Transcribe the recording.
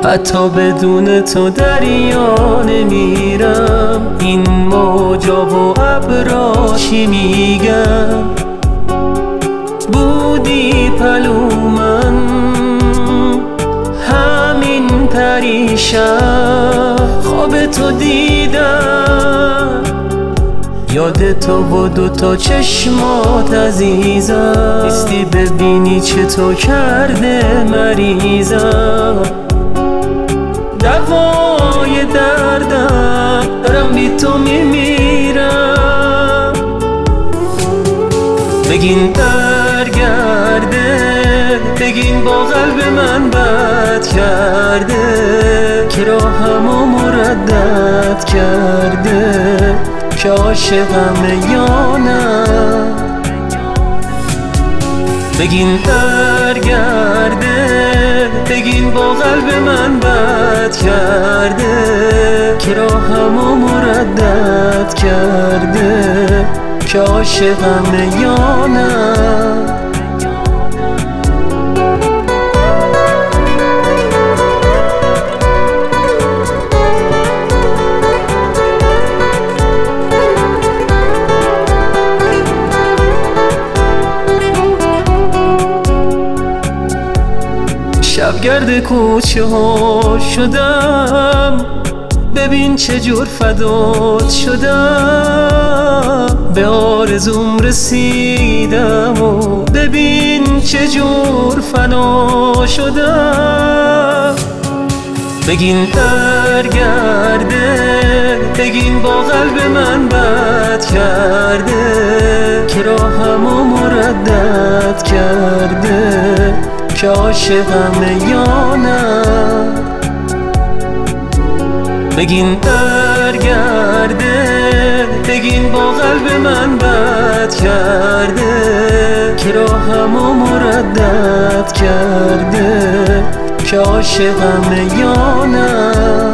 حتی بدون تو دریا نمیرم. این موجا و ابرا چی میگم؟ بودی پلو من همین پریشب، خواب تو دیدم، یاد تو و دوتا چشمات عزیزم. نیستی ببینی چه تو کرده مریضم. دوای دردم دارم بی تو میمیرم. بگین برگرده، بگین با قلب من بد کرده، که راهمو مردد کرده، که عاشقمه یا نه. بگین برگرده، بگین با قلب من بد کرده، که راهمو مردد کرده، که عاشقمه یا نه. شبگرد کوچه ها شدم، ببین چجور فدات شدم. به آرزوم رسیدم و ببین چجور فنا شدم. بگین برگرده، بگین با قلب من بد کرده، که راهمو مردد کرده، که عاشقمه یا نه. بگین برگرده، بگین با قلب من بد کرده، که راهمو مردد کرده، که عاشقمه یا نه.